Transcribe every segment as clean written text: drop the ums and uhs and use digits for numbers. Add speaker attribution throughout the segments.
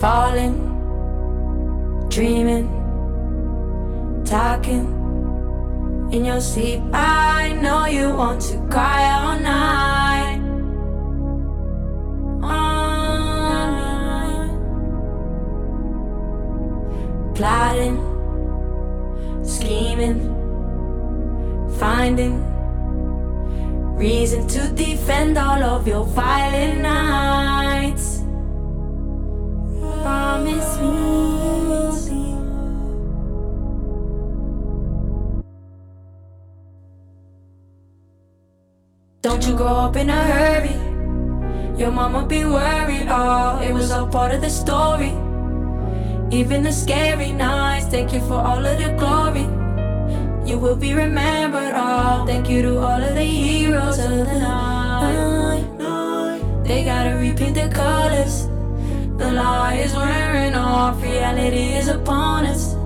Speaker 1: falling, dreaming, talking in your sleep. I know you want to cry all night, all night. Plotting, scheming, finding reason to defend all of your violent nights. Promise me we'll be. Don't you grow up in a hurry. Your mama be worried. Oh, it was all part of the story. Even the scary nights, thank you for all of the glory. You will be remembered. Oh, thank you to all of the heroes of the night. They gotta repaint the colors. The lie is wearing off, reality is upon us.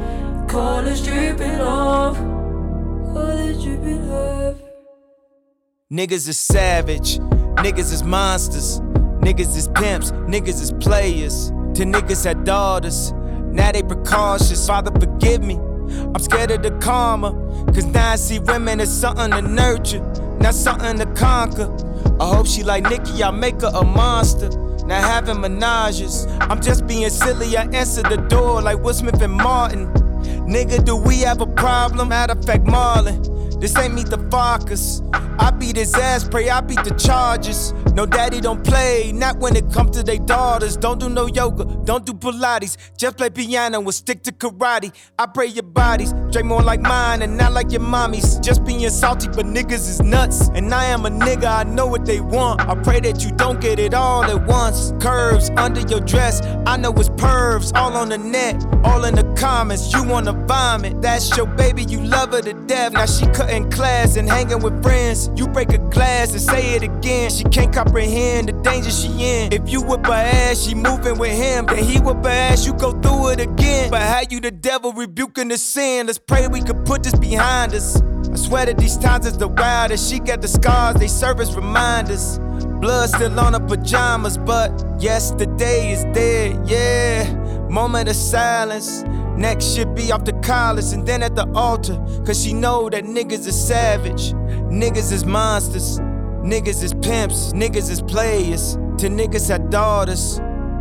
Speaker 1: Colors dripping off, colors dripping off.
Speaker 2: Niggas is savage, niggas is monsters, niggas is pimps, niggas is players. To niggas had daughters, now they precautious. Father forgive me, I'm scared of the karma. Cause now I see women as something to nurture, not something to conquer. I hope she like Nicki, I make her a monster. Now having menages, I'm just being silly, I answer the door like Will Smith and Martin. Nigga, do we have a problem? Matter of fact, Marlon, this ain't Meet the Fockers. I beat his ass, pray I beat the Chargers. No daddy don't play, not when it comes to they daughters. Don't do no yoga, don't do Pilates. Just play piano and stick to karate. I pray your bodies drink more like mine and not like your mommy's. Just being salty, but niggas is nuts. And I am a nigga, I know what they want. I pray that you don't get it all at once. Curves under your dress, I know it's pervs. All on the net, all in the comments. You wanna vomit, that's your baby, you love her to death. Now she cutting class and hanging with friends. You break a glass and say it again. She can't comprehend the danger she in. If you whip her ass, she moving with him. Then he whip her ass, you go through it again. But how you the devil rebuking the sin? Let's pray we could put this behind us. I swear that these times is the wildest. She got the scars, they serve as reminders. Blood still on her pajamas, but yesterday is dead, yeah. Moment of silence. Next should be off the collars and then at the altar. Cause she know that niggas is savage. Niggas is monsters. Niggas is pimps. Niggas is players. To niggas had daughters.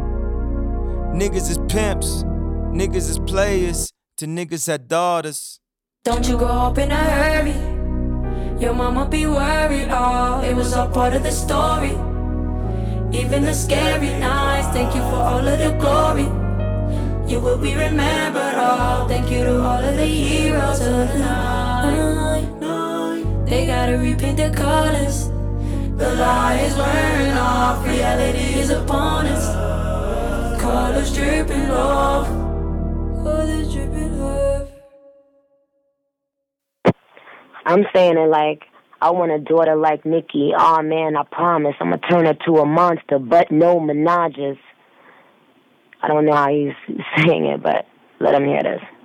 Speaker 2: Niggas is pimps. Niggas is players. To niggas had daughters.
Speaker 1: Don't you grow up in a hurry. Your mama be worried. Oh, it was all part of the story. Even the scary nights, thank you for all of the glory. You will be remembered. Oh, thank you to all of the heroes of the night. They gotta repaint their colors. The lie is wearing off, reality is upon us. Colors dripping off, colors dripping off.
Speaker 3: I'm saying it like, I want a daughter like Nicki. Oh man, I promise I'ma turn her to a monster, but no menages. I don't know how he's saying it, but let him hear this.